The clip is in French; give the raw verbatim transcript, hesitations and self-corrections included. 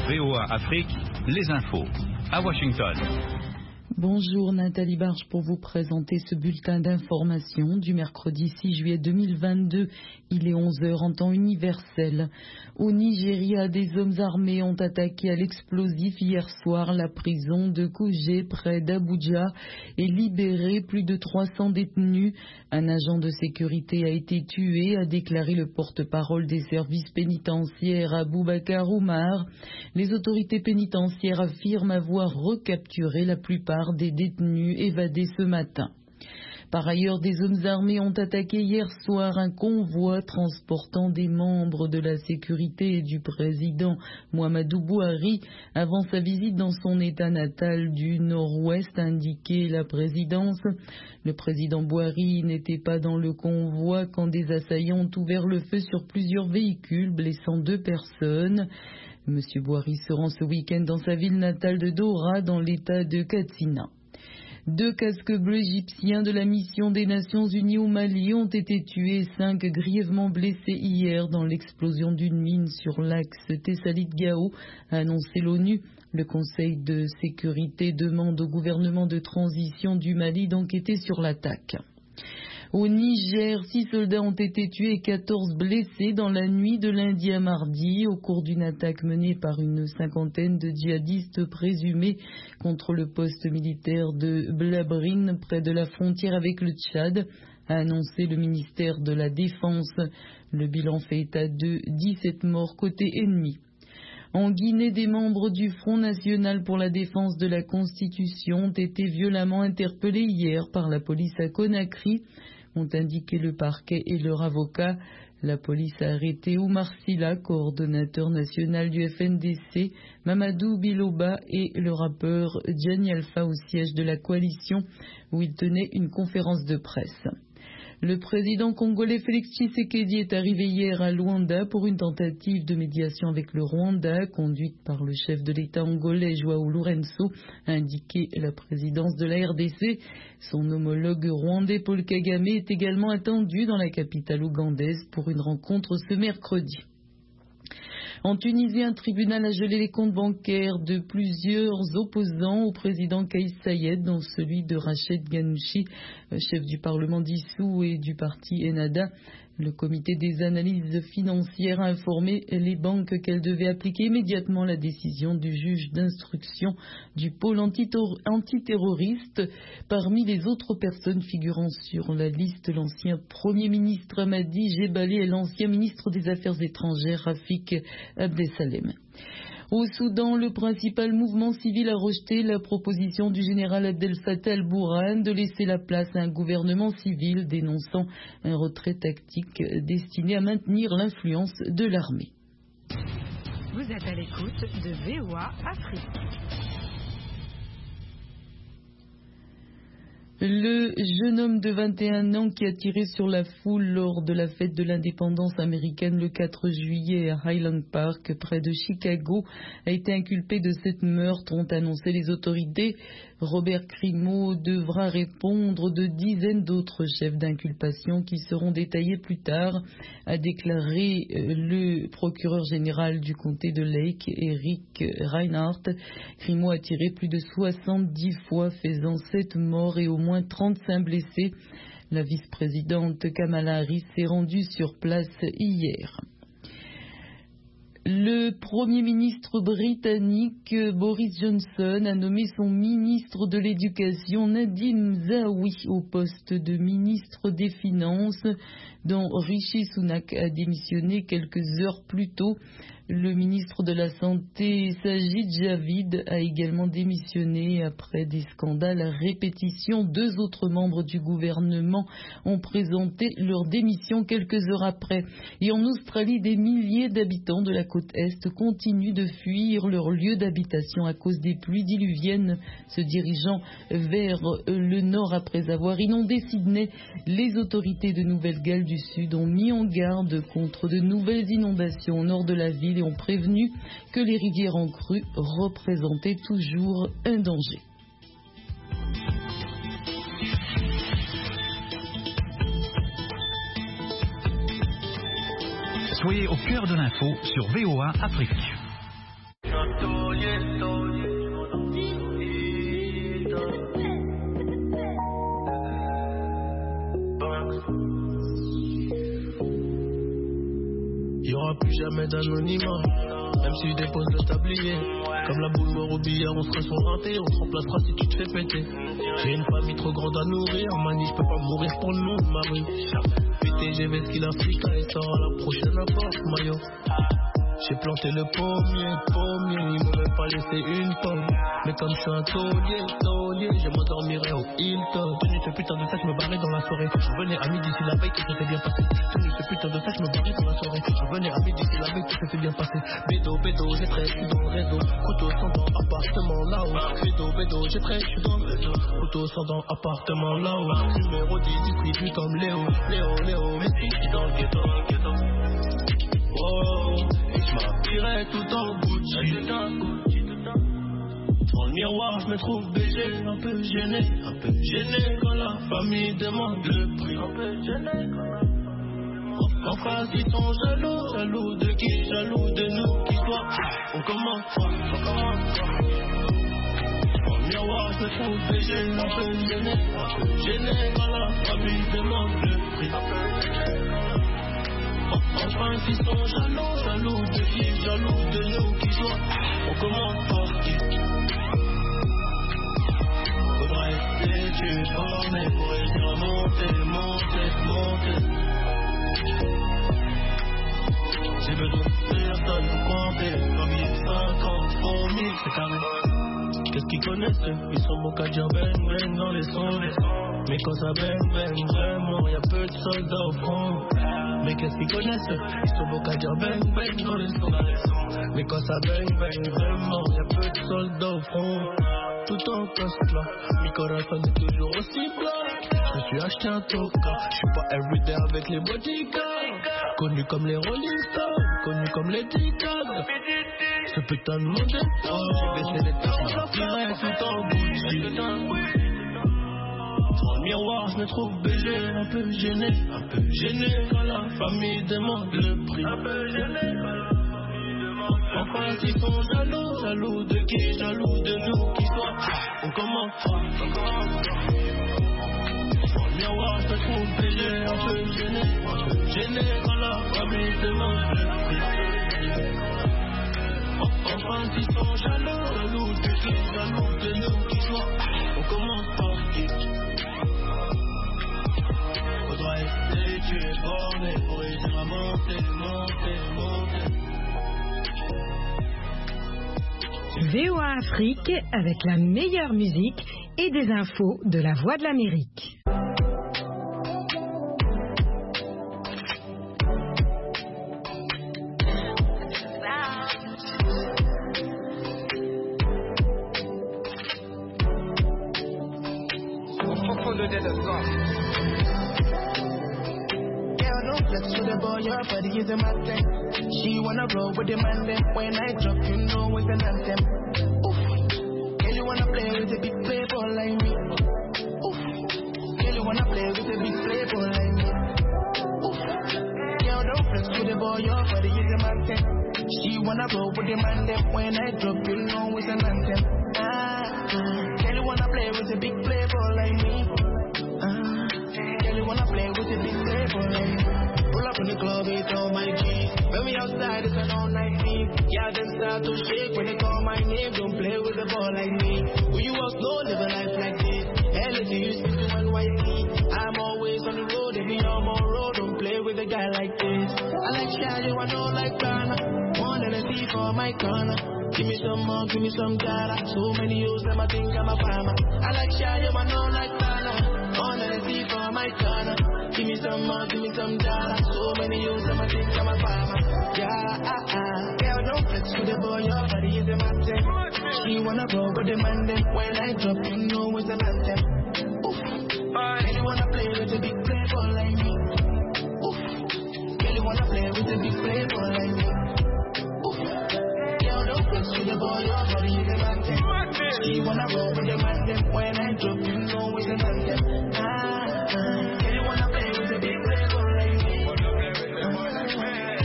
V O A Afrique, les infos. À Washington. Bonjour Nathalie Barge pour vous présenter ce bulletin d'information du mercredi six juillet deux mille vingt-deux. Il est onze heures en temps universel. Au Nigeria, des hommes armés ont attaqué à l'explosif hier soir la prison de Kuje près d'Abuja et libéré plus de trois cents détenus. Un agent de sécurité a été tué, a déclaré le porte-parole des services pénitentiaires Aboubakar Oumar. Les autorités pénitentiaires affirment avoir recapturé la plupart des détenus évadés ce matin. Par ailleurs, des hommes armés ont attaqué hier soir un convoi transportant des membres de la sécurité du président Muhammadu Buhari avant sa visite dans son état natal du nord-ouest, a indiqué la présidence. Le président Buhari n'était pas dans le convoi quand des assaillants ont ouvert le feu sur plusieurs véhicules, blessant deux personnes. Monsieur Buhari se rend ce week-end dans sa ville natale de Dora, dans l'état de Katsina. Deux casques bleus égyptiens de la mission des Nations Unies au Mali ont été tués et cinq grièvement blessés hier dans l'explosion d'une mine sur l'axe Tessalit-Gao, a annoncé l'ONU. Le Conseil de sécurité demande au gouvernement de transition du Mali d'enquêter sur l'attaque. Au Niger, six soldats ont été tués et quatorze blessés dans la nuit de lundi à mardi au cours d'une attaque menée par une cinquantaine de djihadistes présumés contre le poste militaire de Blabrine près de la frontière avec le Tchad, a annoncé le ministère de la Défense. Le bilan fait état de dix-sept morts côté ennemi. En Guinée, des membres du Front National pour la défense de la Constitution ont été violemment interpellés hier par la police à Conakry, ont indiqué le parquet et leur avocat. La police a arrêté Oumar Silla, coordonnateur national du F N D C, Mamadou Biloba et le rappeur Gianni Alpha au siège de la coalition où il tenait une conférence de presse. Le président congolais Félix Tshisekedi est arrivé hier à Luanda pour une tentative de médiation avec le Rwanda, conduite par le chef de l'État angolais Joao Lourenço, a indiqué la présidence de la R D C. Son homologue rwandais Paul Kagame est également attendu dans la capitale ougandaise pour une rencontre ce mercredi. En Tunisie, un tribunal a gelé les comptes bancaires de plusieurs opposants au président Kais Saied, dont celui de Rached Ghannouchi, chef du Parlement dissous et du parti Ennahda. Le comité des analyses financières a informé les banques qu'elles devaient appliquer immédiatement la décision du juge d'instruction du pôle antiterroriste. Parmi les autres personnes figurant sur la liste, l'ancien Premier ministre Hamadi Jebali et l'ancien ministre des Affaires étrangères Rafik Abdesalem. Au Soudan, le principal mouvement civil a rejeté la proposition du général Abdel Fattah al-Burhan de laisser la place à un gouvernement civil, dénonçant un retrait tactique destiné à maintenir l'influence de l'armée. Vous êtes à l'écoute de V O A Afrique. Le jeune homme de vingt et un ans qui a tiré sur la foule lors de la fête de l'indépendance américaine le quatre juillet à Highland Park, près de Chicago, a été inculpé de sept meurtres, ont annoncé les autorités. Robert Crimo devra répondre de dizaines d'autres chefs d'inculpation qui seront détaillés plus tard, a déclaré le procureur général du comté de Lake, Eric Reinhardt. Crimo a tiré plus de soixante-dix fois, faisant sept morts et au moins trente-cinq blessés. La vice-présidente Kamala Harris s'est rendue sur place hier. Le Premier ministre britannique Boris Johnson a nommé son ministre de l'Éducation Nadine Zahawi au poste de ministre des Finances, dont Rishi Sunak a démissionné quelques heures plus tôt. Le ministre de la Santé, Sajid Javid, a également démissionné après des scandales à répétition. Deux autres membres du gouvernement ont présenté leur démission quelques heures après. Et en Australie, des milliers d'habitants de la côte Est continuent de fuir leur lieu d'habitation à cause des pluies diluviennes, se dirigeant vers le nord après avoir inondé Sydney. Les autorités de Nouvelle-Galles du Sud ont mis en garde contre de nouvelles inondations au nord de la ville et ont prévenu que les rivières en crue représentaient toujours un danger. Soyez au cœur de l'info sur V O A Afrique. Y'aura plus jamais d'anonymat, même si je dépose le tablier. Comme la boule noire au billard, on serait son raté, on se remplacera si tu te fais péter. J'ai une famille trop grande à nourrir, mani, je peux pas mourir pour le nom de ma rue. P T G V, ce qu'il a freestyle, et sort à la prochaine apporte, maillot. J'ai planté le pommier, pommier, ils m'ont même pas laissé une pomme. Mais comme je suis un taulier, taulier, je m'endormirai au Hilton. Tenu ce putain de sac, je me barrais dans la soirée. Je venais à midi si la veille, tout s'était bien passé. Tenu ce putain de sac, je me barrais dans la soirée. Je venais à midi si la veille, tout s'était bien passé. Bédo, bédo, j'ai très, je suis dans le réseau. Couteau sans dents, appartement là-haut. Bédo, bédo, j'ai très, je suis dans le réseau. Couteau sans dents, appartement là-haut. Numéro dix, district du comme Léo. Léo, Léo, mais si je suis dans le ghetto, ghetto. Oh, et je m'habillerai tout en Gucci. Dans le miroir, je me trouve B G, un peu gêné, un peu gêné quand la famille demande le prix. Un peu gêné quand la famille demande. En face, ils sont jaloux, jaloux de qui? Jaloux de nous qui soit. On commence fort, on commence fort. Dans le miroir, je me trouve B G, un peu gêné, un peu gêné quand la famille demande le prix. Un peu gêné. Enfin, ils sont jaloux, jaloux de qui, jaloux de nous qui soit. On commence par qui? Faudra rester, tu es formé pour réussir à monter, monter, monter. J'ai besoin de personne pour compter. Comme mille cinquante, cent mille, c'est carré. Qu'est-ce qu'ils connaissent? Ils sont bons qu'à dire bang bang dans les sons. Mais quand ça bang bang, vraiment, y'a peu de soldats au front. Mais qu'est-ce qu'ils connaissent? Ils sont beaux qu'à dire bang bang dans les sons. Mais quand ça bang bang, vraiment, y'a peu de soldats au front. Tout en poste là, mi corazon est toujours aussi blanc. Je me suis acheté un toka, je suis pas everyday avec les bodyguards. Connu comme les Rolling Stones, connu comme les Dictads. Ce putain de monde est fort, j'ai baissé les tables, j'appuierai tout en Gucci. Dans le miroir, je me trouve B G, un peu gêné, un peu gêné quand la famille demande le prix. Un peu gêné quand la famille demande le prix. Enfin, ils sont jaloux, jaloux de qui, jaloux de nous qui soit. On commence fort, on commence fort. Dans le miroir, je me trouve B G, un peu gêné, un peu gêné quand la famille demande le prix. Enfin, ils sont jaloux, jaloux de qui, jaloux de nous qui soit. On commence par qui? Faudra rester, tu es borné pour réussir à monter, monter, monter. V O A Afrique avec la meilleure musique et des infos de la Voix de l'Amérique. She wanna roll with the man then when I drop, you know it's an anthem. Oof, girl, you wanna play with a big playboy like me. Oof, girl, you wanna play with a big playboy like me. Oof, girl, don't flex with the boy, your body is a mountain. She wanna roll with the man then when I drop, you know it's an anthem. Ah, ah, girl, you wanna play with a big playboy like me. Ah, girl, you wanna play with a big playboy like me. Pull up in the club, it's all my keys. When we outside, it's an all-night thing. Yeah, then start to shake when they call my name. Don't play with the ball like me. When you walk slow, live a life like this. Energy, you see to N Y C. I'm always on the road, if you on my road, don't play with a guy like this. I like Shady, I know like Ghana. More than a thief for my corner. Give me some more, give me some data. So many years, them I think I'm a farmer. I like Shady, I know like Ghana. More than a thief for my corner. Give me some more, give me some data. So many years, them I think I'm a farmer. Yeah, ah, ah. Girl, don't flex with the boy, your body is a mountain. She wanna go with the man, then when I drop, you know it's a mountain. Oof, girl, you wanna play with a big playboy like me. Oof, girl, you wanna play with a big playboy like me. Oof, girl, don't flex with the boy, your body is a mountain. She wanna go